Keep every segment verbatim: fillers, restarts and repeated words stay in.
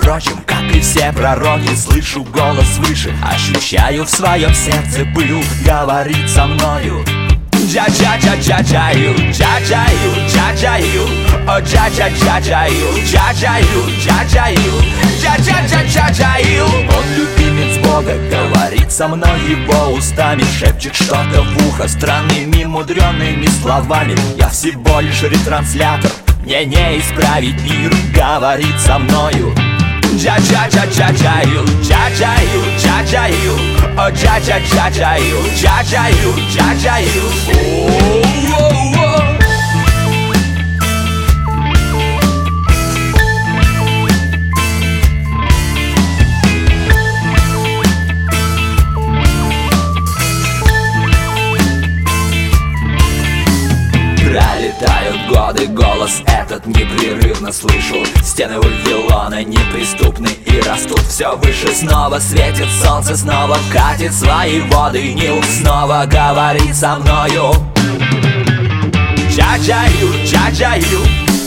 впрочем, как и все пророки, слышу голос свыше, ощущаю в своем сердце пыл, говорит со мною. Джа-джа-джа-джа-джаю, джа-джаю, джа-джаю, о джа-джа-джа-джаю, джа-джаю, джа-джаю, джа-джа-джа-джа-джаю. Он любимец Бога, говорит со мной его устами, шепчет что-то в ухо странными мудреными словами. Я всего лишь ретранслятор, мне не исправить мир, говорит со мною. Джа-джа-джа-джа-джаю, джа-джаю, джа-джаю, о джа-джа-джа-джаю, джа-джаю, джа-джаю. О-о-о. Пролетают годы, голос этот непрерывно слышу. Стены Вавилона неприступны и растут все выше. Снова светит солнце, снова катит свои воды Нил, снова говорит со мною. Джа-джаю, джа-джаю,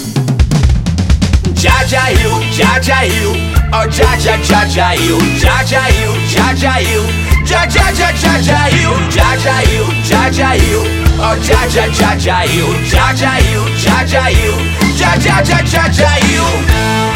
джа-джаю, джа-джаю, о джа-джа-джа-джаю, джа-джаю, джа-джаю, джа-джа-джа-джа-джаю, джа-джаю, джа-джаю, о джа-джа-джа-джаю, джа-джаю, джа-джаю, джа-джа-джа-джаю.